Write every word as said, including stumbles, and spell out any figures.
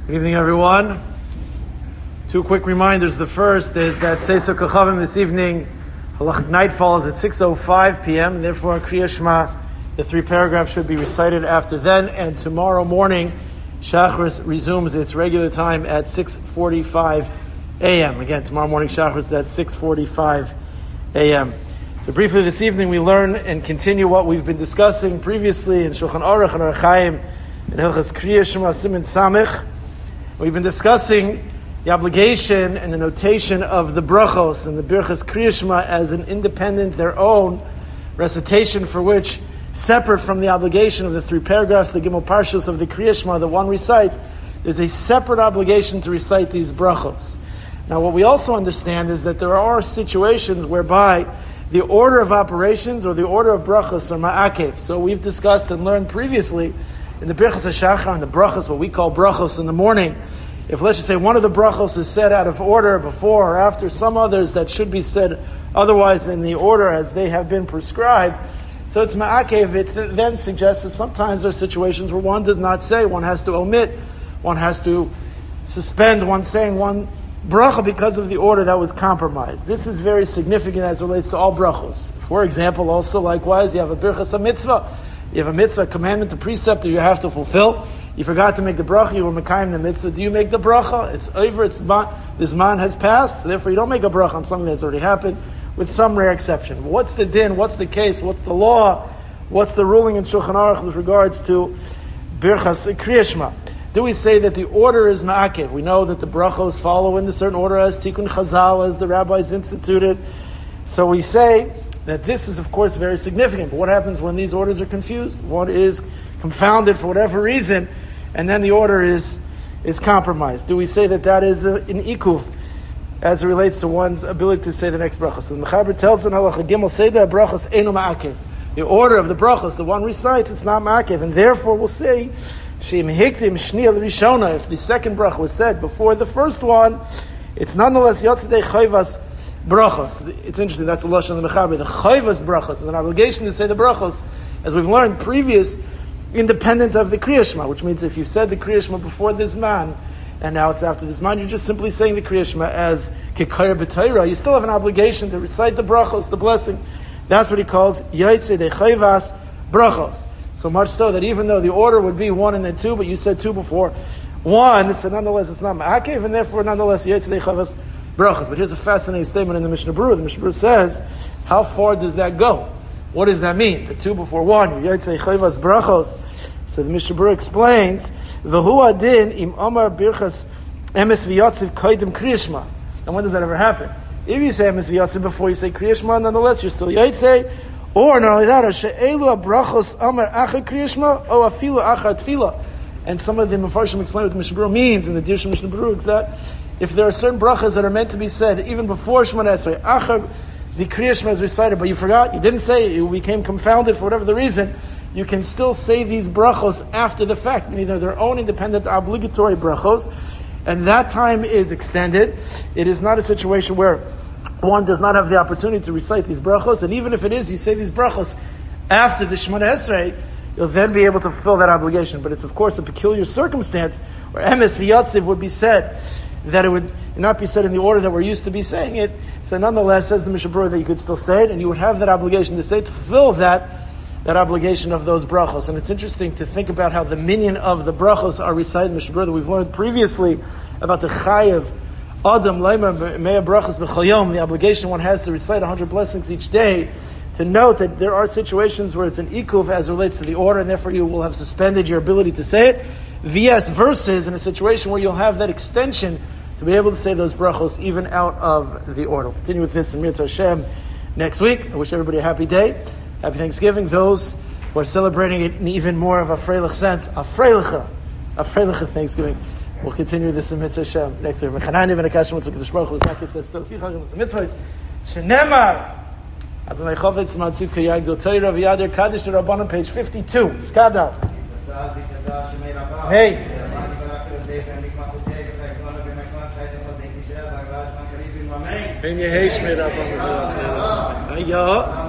Good evening, everyone. Two quick reminders. The first is that Seisur Kochavim this evening, Halachic Nightfall is at six oh five p.m. and therefore Kriya Shema, the three paragraphs should be recited after then. And tomorrow morning, Shacharis resumes its regular time at six forty-five a.m. Again, tomorrow morning Shacharis is at six forty-five a.m. So briefly this evening we learn and continue what we've been discussing previously in Shulchan Aruch and Orach Chaim in Hilchos Kriya Shema Siman Samech. We've been discussing the obligation and the notation of the brachos and the Birchas Kriya Shema as an independent, their own recitation for which, separate from the obligation of the three paragraphs, the Gimel Parshas of the Kriya Shema that one recites, there's a separate obligation to recite these brachos. Now what we also understand is that there are situations whereby the order of operations or the order of brachos are ma'akev. So we've discussed and learned previously in the Birchas HaShachar and the brachos, what we call brachos in the morning, if let's just say one of the brachos is said out of order before or after some others that should be said otherwise in the order as they have been prescribed, so it's ma'akev. It th- then suggests that sometimes there are situations where one does not say, one has to omit, one has to suspend one saying one bracha because of the order that was compromised. This is very significant as it relates to all brachos. For example, also likewise, you have a birchas mitzvah. You have a mitzvah, a commandment, a precept that you have to fulfill. You forgot to make the bracha, you were mekayim the mitzvah. Do you make the bracha? It's over, it's man, this man has passed, so therefore you don't make a bracha on something that's already happened, with some rare exception. What's the din? What's the case? What's the law? What's the ruling in Shulchan Aruch with regards to Birchas Kriya Shema? Do we say that the order is ma'akev? We know that the brachos follow in a certain order as Tikkun Chazal, as the rabbis instituted. So we say that this is, of course, very significant. But what happens when these orders are confused? One is confounded for whatever reason, and then the order is is compromised. Do we say that that is a, an ikuv as it relates to one's ability to say the next brachos? So the Mechaber tells in Halacha Gimel, say the brachos eno ma'akev. The order of the brachos, the one recites, it's not ma'akev, and therefore we'll say she'im hikdim shniya l'rishona. If the second bracha was said before the first one, it's nonetheless yotzedei chayvas brachos. It's interesting, that's the lashon of the Mechaber. The chayvas brachos is an obligation to say the brachos, as we've learned previous, independent of the Kriya Shema, which means if you said the Kriya Shema before this man, and now it's after this man, you're just simply saying the Kriya Shema as kekayah b'Torah. You still have an obligation to recite the brachos, the blessings. That's what he calls yaitze de chayvas brachos. So much so that even though the order would be one and then two, but you said two before one, so nonetheless it's not ma'akev, and therefore nonetheless yaitze de chayvas brachos. But here's a fascinating statement in the Mishnah Berurah. The Mishnah Berurah says, how far does that go? What does that mean? The two before one, yaitze chayvas brachos. So the Mishnah Berurah explains, v'hu adin im amar birchas emes v'yatziv koydem Kriya Shema. And when does that ever happen? If you say emes v'yatziv before you say Kriya Shema, nonetheless you're still yaitze. Or not only that, she'elu brachos amar achar Kriya Shema o afilu achar tefillah. And some of the Mefarshim explain what the Mishnah Berurah means in the Dirshu Mishnah Berurah is that if there are certain brachas that are meant to be said even before Shemona Esrei, achar the Kriya Shema is recited, but you forgot, you didn't say it, you became confounded for whatever the reason, you can still say these brachos after the fact, meaning they're their own independent obligatory brachos, and that time is extended. It is not a situation where one does not have the opportunity to recite these brachos, and even if it is, you say these brachos after the Shemona Esrei, you'll then be able to fulfill that obligation. But it's of course a peculiar circumstance where emes v'yatziv would be said, that it would not be said in the order that we're used to be saying it. So nonetheless, says the Mishnah Berurah, that you could still say it, and you would have that obligation to say it, to fulfill that that obligation of those brachos. And it's interesting to think about how the minyan of the brachos are recited in Mishnah Berurah that we've learned previously about the chayav adam leimer mea brachos b'chol yom, the obligation one has to recite one hundred blessings each day. To note that there are situations where it's an ikuv as it relates to the order, and therefore you will have suspended your ability to say it. V S versus in a situation where you'll have that extension to be able to say those brachos even out of the order. We'll continue with this in Mirz Hashem next week. I wish everybody a happy day, happy Thanksgiving. Those who are celebrating it in even more of a freilich sense, a freilicha, a freilicha Thanksgiving. We'll continue this in Mirz Hashem next week. Mechanani v'nekashim v'tzakadosh baruch hu l'saki says, so fi chagim v'mitzvahs, shenemar, Adonai Chovetz Matziv K'yag Do Torah V'yadir Kaddish to Rabbanon, page fifty-two. Skadav. Hey. Ben Yehesh Mei Rabbanon. Hey, yo.